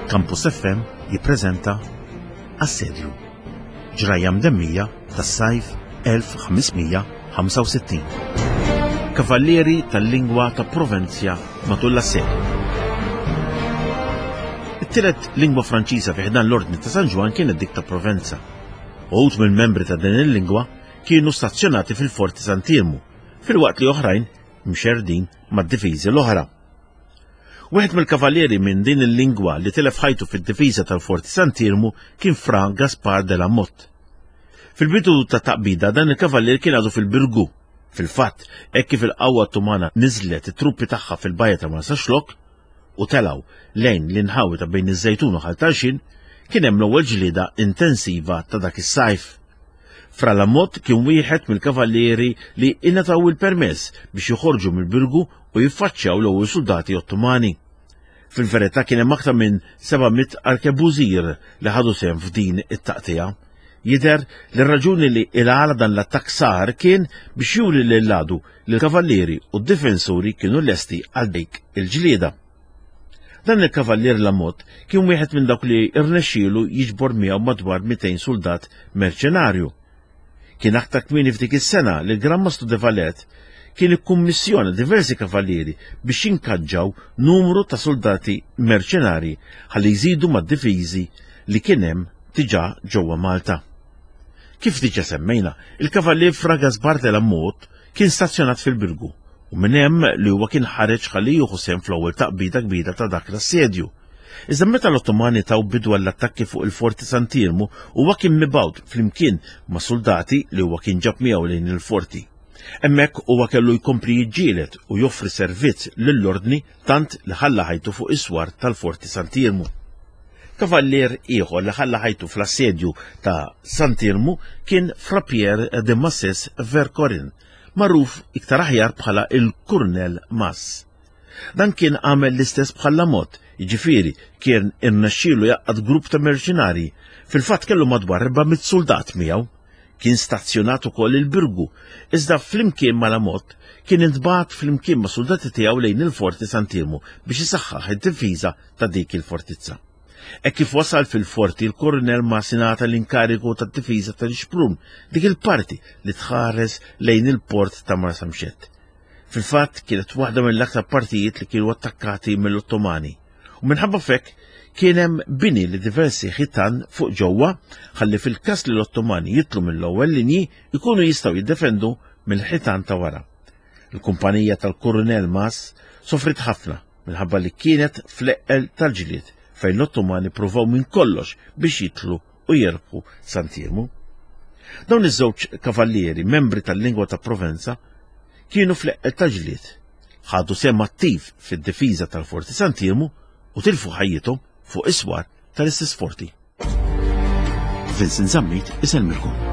Campus FM jippreżenta Assedju, ġrajja mdemmija tas-sajf 1565. Kavallieri tal-lingwa ta' Provenzja matul l-assedju. It-tielet lingwa Franċiża fi ħdan l-Ordni ta' San Ġwan kienet dik ta' Provenza. Uħud mill-membri ta' din il-lingwa kienu stazzjonati fil-Forti Sant'Irmu, fil-waqt li oħrajn mxerdin mad-difiżi l-oħra. Wieħed mill-kavallieri minn din il-lingwa li tilef ħajtu fid-difiża tal-Forti Sant'Irmu kien Fra Gaspar de la Motte. Fil-bidu ta' taqbida dan il-kavallier kien għadu fil-Birgu. Fil-fatt, hekk kif il-qawwa Ottomana niżlet it-truppi tagħha fil-bajja ta' Marsaxlok u telgħu lejn l-inħawi ta' bejn iż-Żejtun u Ħaltaxin, kien hemm l-ewwel ġlieda intensiva ta' dak is-sajf. Fra la Motte kien wieħed mill-kavallieri li ingħataw il-permess biex joħorġu mill-Birgu u jiffaċċjaw l-ewwel soldati Ottomani. Fil-verità kien hemm aktar minn 700 arkebużier li ħadu sehem f'din it-taqtija. Jidher li r-raġuni li il-għala dan l-attakk sar kien biex juri lill-għadu li l-kavallieri u d-difensuri kienu lesti għal dik il-ġlieda. Dan il-kavallier la Motte kien wieħed minn dawk li irnexxielu jiġbor miegħu madwar 200 soldat merċenarju. Kien aktar kmieni f'dik is-sena li l-Gran Mastru de Valette kien ikkummissjona diversi kavallieri biex jinkaġġaw numru ta' soldati merċenari ħalli jżidu mad-difiżi li kien hemm diġà ġewwa Malta. Kif diġà semmejna, il-kavallier Fra Gaspar de la Motte kien stazzjonat fil-Birgu u minn hemm li huwa kien ħareġ ħalli jieħu sehem fl-ewwel taqbida kbira ta' dak l-assedju. Iżda meta l-Ottomani taw bidu għall-attakki fuq il-Forti Sant'Irmu huwa kien mibgħut flimkien ma' soldati li huwa kien ġab miegħu lejn il-forti. Hemmhekk huwa kellu jkompli jiġġieled u joffri servizz lill-ordni tant li ħalla ħajtu fuq is-swar tal-Forti Sant'Irmu. Kavallier ieħor li ħalla ħajtu fl-assedju ta' Sant'Irmu kien Fra Pierre de Masses Vercorin, magħruf iktar aħjar bħala il-Kurnell Mas. Dan kien għamel l-istess bħala Motte, jiġifieri kien irnexxielu jaqqad grupp ta' merċenari. Fil-fatt kellu madwar 400 soldat miegħu. Kien stazzjonat ukoll il-Birgu, iżda flimkien ma' la Motte kien intbagħat flimkien ma' soldati tiegħu lejn il-Forti Sant'Irmu biex isaħħaħ id-difiża ta' dik il-fortizza. Hekk kif wasal fil-forti il-Kurnell Mas ingħata l-inkarigu tad-difiża ta' Rixprun, dik il-parti li tħares lejn il-port ta' Marsamxett. Fil-fatt kienet waħda mill-aktar partijiet li kienu attakkati mill-Ottomani. U minħabba fekk kien hemm bini li diversi ħitan fuq ġewwa ħalli fil-każ li l-Ottomani jitlu mill-ewwel linji jkunu jistgħu jiddefendu mill-ħitan ta' wara. Il-kumpanija tal-Kurnell Mas sofrit ħafna minħabba li kienet fl-eqqel tal-ġlied fejn l-Ottomani pruvaw minn kollox biex jitlu u jerbħu Sant'Irmu. Dawn iż-żewġ kavallieri membri tal-lingwa ta' Provenza kienu fl-eqqel tal-ġlied, ħadu sehem attiv fid-difiża tal-Forti Sant'Irmu u tilfu ħajjithom fuq is-swar tal-istess forti. Vincent Zammit iselmilkom.